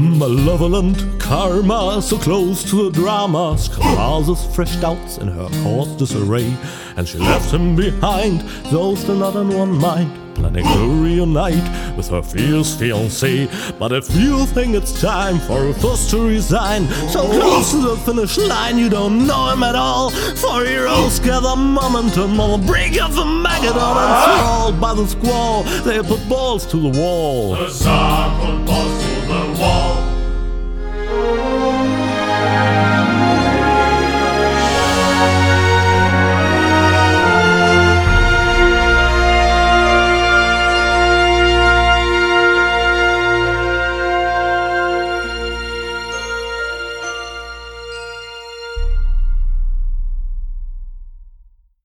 Malevolent karma, so close to the drama, causes fresh doubts in her course disarray, and she left him behind, though still not in one mind, planning to reunite with her fierce fiancé. But if you think it's time for a first to resign, so close to the finish line you don't know him at all, for heroes gather momentum on the brink of a Magedon, and thralled by the squall they put balls to the wall.